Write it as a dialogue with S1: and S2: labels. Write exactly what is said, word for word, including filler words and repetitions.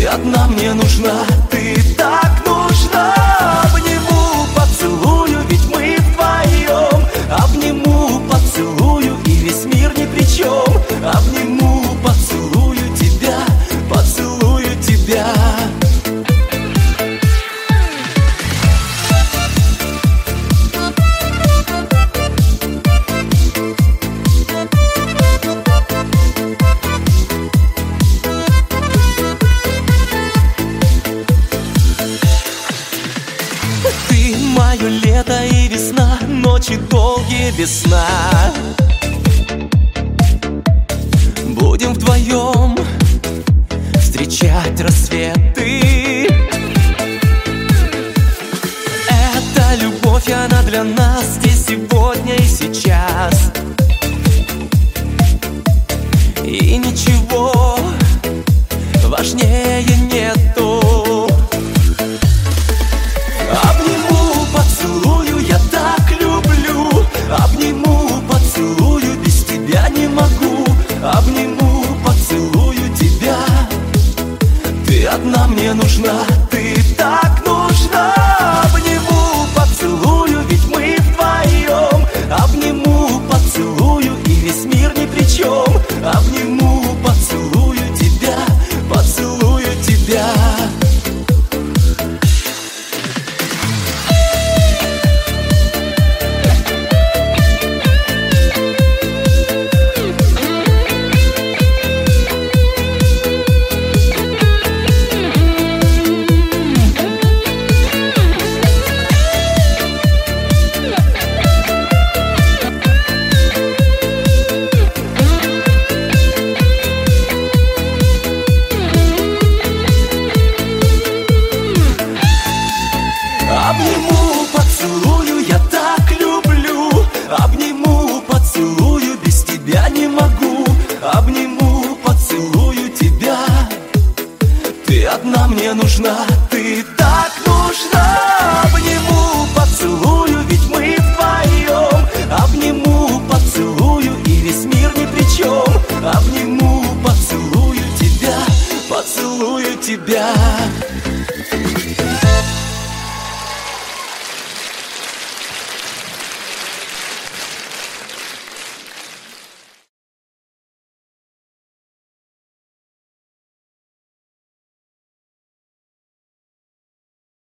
S1: одна мне нужна, ты так нужна. Обниму, поцелую, ведь мы вдвоем. Обниму, поцелую, и весь мир ни при чем. Обниму, поцелую тебя, поцелую тебя. Ты мое лето и весна, ночи долгие без сна. Будем вдвоем встречать рассветы. Эта любовь, она для нас здесь сегодня и сейчас. И ничего важнее нету. Обниму, поцелую, я так люблю. Обниму, поцелую, без тебя не могу. Обниму, поцелую тебя. Ты одна мне нужна, ты так нужна. Обниму, поцелую, ведь мы вдвоем. Обниму, поцелую, и весь мир ни при чем. Обниму, поцелую тебя, поцелую тебя. Обниму, поцелую, я так люблю. Обниму, поцелую, без тебя не могу. Обниму, поцелую тебя. Ты одна мне нужна, ты так нужна. Обниму, поцелую, ведь мы вдвоем. Обниму, поцелую, и весь мир ни при чем. Обниму, поцелую тебя, поцелую тебя.